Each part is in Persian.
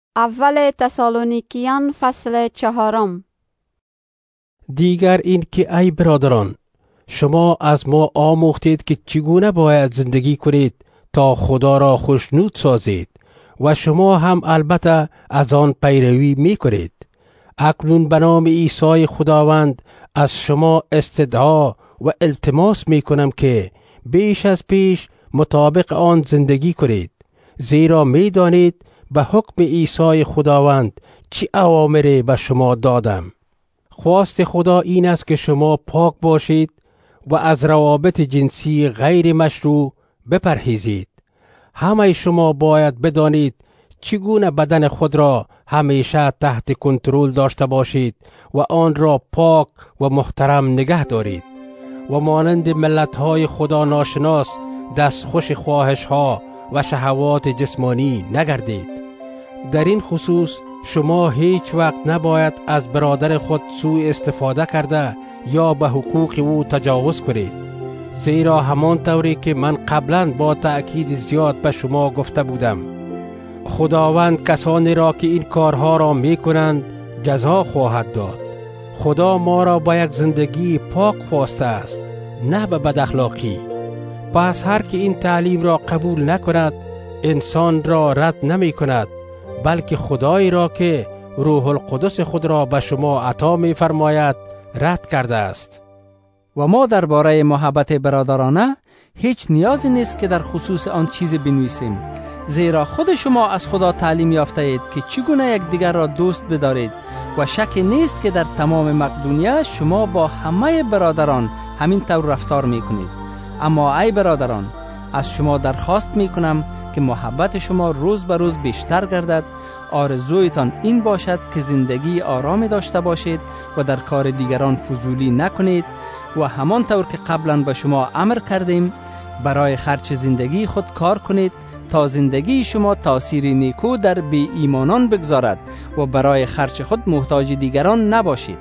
اول تسالونیکیان فصل 4. دیگر این که ای برادران، شما از ما آموختید که چگونه باید زندگی کنید تا خدا را خوشنود سازید و شما هم البته از آن پیروی می کنید. اکنون به نام عیسی خداوند از شما استدعا و التماس می کنم که بیش از پیش مطابق آن زندگی کنید، زیرا می دانید به حکم عیسی خداوند چه اوامری به شما دادم. خواست خدا این است که شما پاک باشید و از روابط جنسی غیر مشروع بپرهیزید. همه شما باید بدانید چگونه بدن خود را همیشه تحت کنترل داشته باشید و آن را پاک و محترم نگه دارید و مانند ملت‌های خدا ناشناس دستخوش خواهش‌ها و شهوات جسمانی نگردید. در این خصوص شما هیچ وقت نباید از برادر خود سوء استفاده کرده یا به حقوق او تجاوز کنید، زیرا همان طوری که من قبلا با تأکید زیاد به شما گفته بودم، خداوند کسانی را که این کارها را می کنند جزا خواهد داد. خدا ما را با یک زندگی پاک خواسته است، نه به بد اخلاقی. پس هر که این تعلیم را قبول نکند انسان را رد نمی کند، بلکه خدایی را که روح القدس خود را به شما عطا می فرماید رد کرده است. و ما درباره محبت برادرانه هیچ نیازی نیست که در خصوص آن چیزی بنویسیم، زیرا خود شما از خدا تعلیم یافته اید که چگونه یکدیگر را دوست بدارید و شکی نیست که در تمام مقدونیه شما با همه برادران همین طور رفتار می کنید. اما ای برادران، از شما درخواست می کنم که محبت شما روز به روز بیشتر گردد. آرزویتان این باشد که زندگی آرامی داشته باشید و در کار دیگران فضولی نکنید و همان طور که قبلا به شما امر کردیم برای خرچ زندگی خود کار کنید تا زندگی شما تأثیر نیکو در بی ایمانان بگذارد و برای خرچ خود محتاج دیگران نباشید.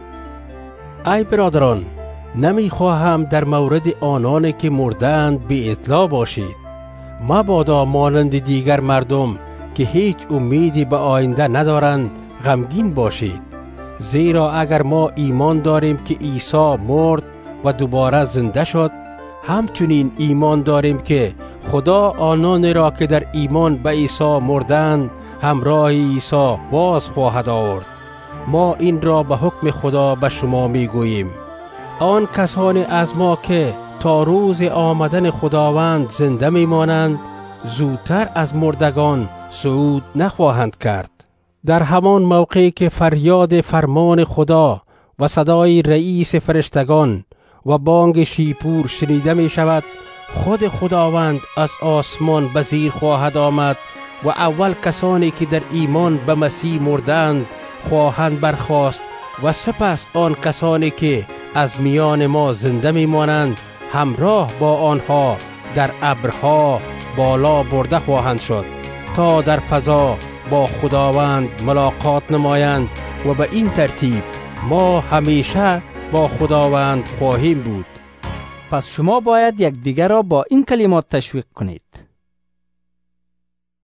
ای برادران، نمیخواهم در مورد آنان که مردند بی اطلاع باشید. مبادا مانند دیگر مردم که هیچ امیدی به آینده ندارند غمگین باشید، زیرا اگر ما ایمان داریم که عیسی مرد و دوباره زنده شد، همچنین ایمان داریم که خدا آنان را که در ایمان به عیسی مردند همراه عیسی باز خواهد آورد. ما این را به حکم خدا به شما میگوییم. آن کسانی از ما که تا روز آمدن خداوند زنده میمانند زودتر از مردگان صعود نخواهند کرد. در همان موقعی که فریاد فرمان خدا و صدای رئیس فرشتگان و بانگ شیپور شنیده می شود، خود خداوند از آسمان به زیر خواهد آمد و اول کسانی که در ایمان به مسیح مردند خواهند برخاست و سپس آن کسانی که از میان ما زنده می مانند همراه با آنها در ابرها بالا برده خواهند شد تا در فضا با خداوند ملاقات نمایند و به این ترتیب ما همیشه با خداوند خواهیم بود. پس شما باید یکدیگر را با این کلمات تشویق کنید: